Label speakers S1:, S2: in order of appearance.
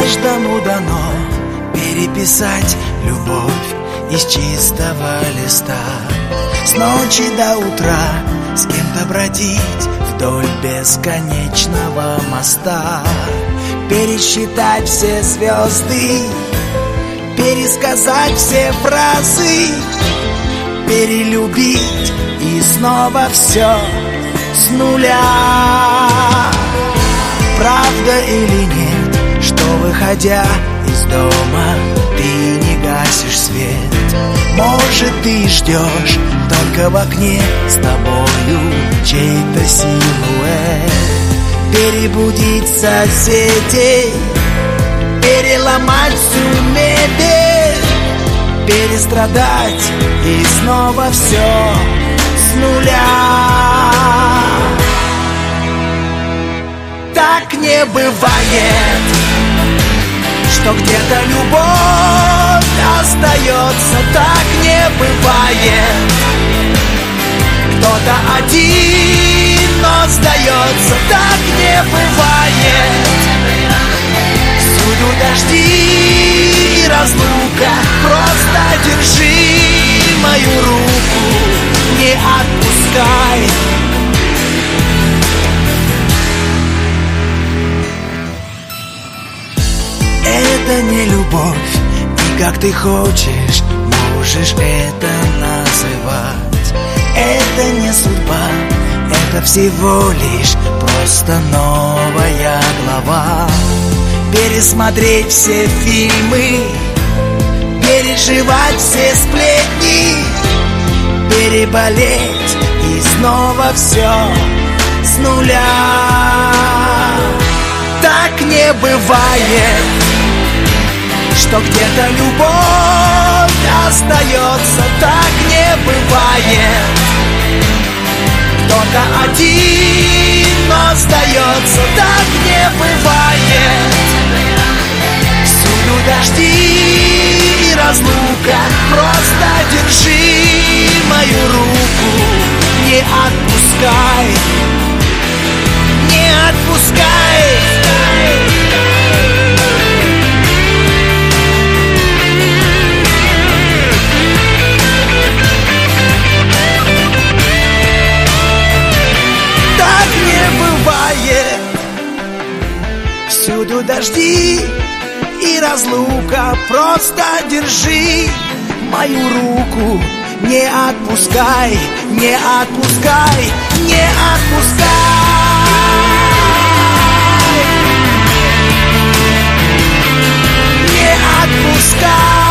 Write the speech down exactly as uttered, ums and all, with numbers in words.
S1: каждому дано переписать любовь из чистого листа. С ночи до утра с кем-то бродить вдоль бесконечного моста, пересчитать все звезды, пересказать все фразы, перелюбить и снова все с нуля. Правда или нет, что, выходя из дома, ты не гасишь свет? Может, ты ждешь только в окне с тобою чей-то силуэт? Перебудить соседей, переломать всю мебель, перестрадать и снова все с нуля. Так не бывает, что где-то любовь остается. Так не бывает. Кто-то один, но сдается. Так не бывает. Всюду дожди и разлука. Просто держи мою руку, не отпускай. Это не любовь, и как ты хочешь, можешь это называть. Это не судьба, это всего лишь просто новая глава. Пересмотреть все фильмы, переживать все сплетни, переболеть и снова все с нуля. Так не бывает, что где-то любовь остается. Так не бывает. Кто-то один, но сдается. Так не бывает. Всюду дожди и разлука. Просто держи мою руку, не отпускай, не отпускай. Всюду дожди и разлука. Просто держи мою руку, не отпускай, не отпускай, не отпускай, не отпускай.